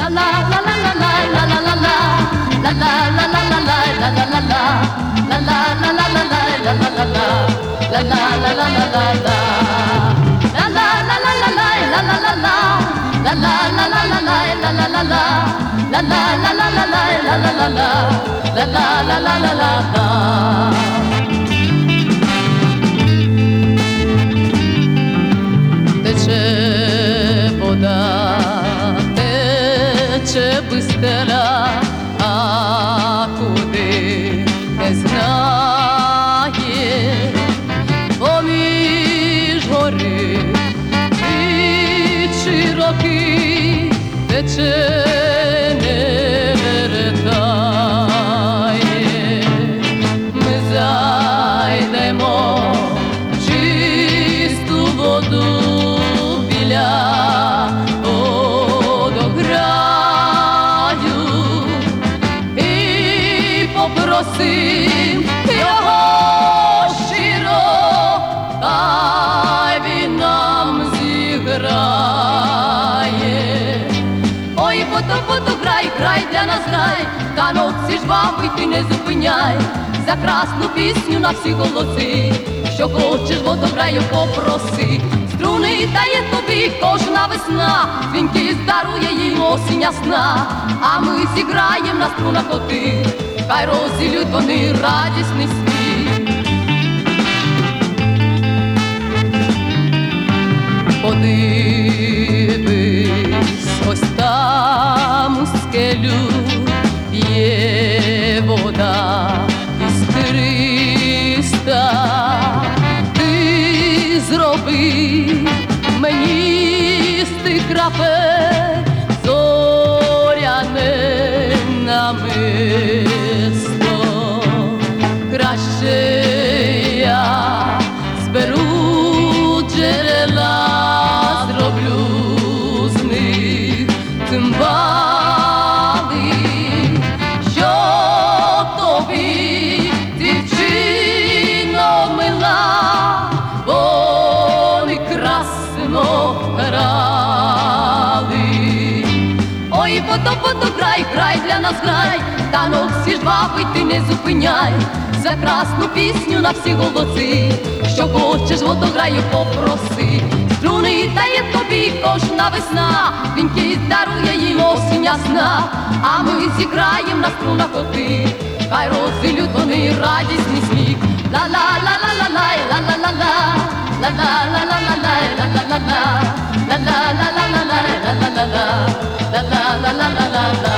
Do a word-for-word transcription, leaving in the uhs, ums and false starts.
Тече вода, тече бистера, а куди не знає, поміж гори і широкі тече не вертає. Ми зайдемо в чисту воду біля водограю і попросим його щиро, хай він нам зіграє. Ой, фото, фото, грай, грай для нас грай, та ночі жвавий ти не зупиняй, за красну пісню на всі голоси, що хочеш водограю попроси. Струни дає тобі кожна весна, дзвінки здарує їм осінь ясна, а ми зіграєм на струнах оти, хай розділють вони радісний сміх. Подивись, ось там у скелю є вода іскриста. Ти зроби мені з тих крапель зоряне намисто. Краще я зберу джерела, зроблю з них цимбали, що тобі, дівчино мила, вони красно грали. Ой, фото, фото, грай, грай для нас грай, танок всі жвавий ти не зупиняй, за красну пісню на всі голоси, що хочеш водограю попроси. Струни дає тобі кожна весна, вінки дарує їм осінь ясна, а ми зіграєм на струнах оти, хай розділють вони радісний сміх. Ла-ла-ла-ла-ла-лай, ла-ла-ла-ла, ла-ла-ла-ла-лай, ла-ла-ла-ла, ла-ла-ла-ла-лай, ла-ла-ла-ла, ла-ла-ла-ла-ла.